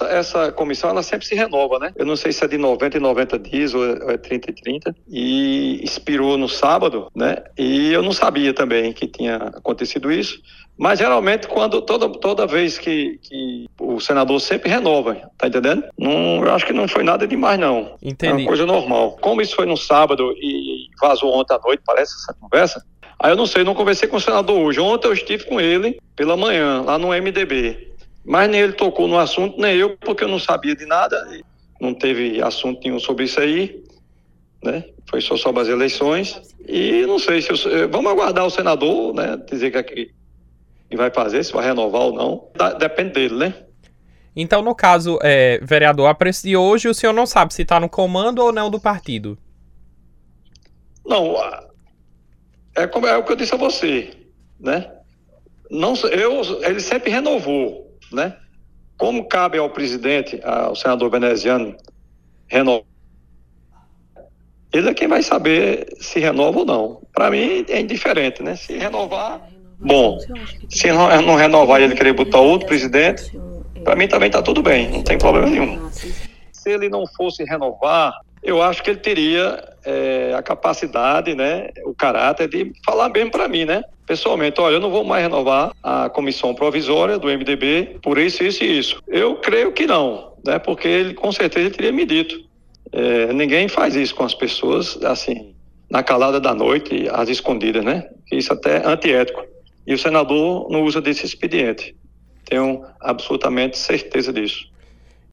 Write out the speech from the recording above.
essa comissão, ela sempre se renova, né? Eu não sei se é de 90 em 90 dias ou é 30 em 30, e expirou no sábado, né? E eu não sabia também que tinha acontecido isso, mas geralmente toda vez que o senador sempre renova, tá entendendo? Não, eu acho que não foi nada demais, não. Entendi. É uma coisa normal. Como isso foi no sábado e vazou ontem à noite, parece, essa conversa, aí eu não sei, não conversei com o senador hoje. Ontem eu estive com ele pela manhã, lá no MDB. Mas nem ele tocou no assunto, nem eu, porque eu não sabia de nada. Não teve assunto nenhum sobre isso aí, né? Foi só sobre as eleições. E não sei se... vamos aguardar o senador, né? Dizer que vai fazer, se vai renovar ou não. Depende dele, né? Então, no caso, vereador, a preço de hoje, o senhor não sabe se está no comando ou não do partido? Não, é o que eu disse a você, né? Não, ele sempre renovou, né? Como cabe ao presidente, ao senador veneziano, renovar, ele é quem vai saber se renova ou não. Para mim é indiferente, né? Se renovar, bom. Se não renovar e ele querer botar outro presidente, para mim também está tudo bem, não tem problema nenhum. Se ele não fosse renovar, eu acho que ele teria a capacidade, né, o caráter de falar mesmo para mim, né? Pessoalmente, olha, eu não vou mais renovar a comissão provisória do MDB por isso, isso e isso. Eu creio que não, né? Porque ele com certeza teria me dito. Ninguém faz isso com as pessoas, assim, na calada da noite, às escondidas, né? Isso até é antiético. E o senador não usa desse expediente. Tenho absolutamente certeza disso.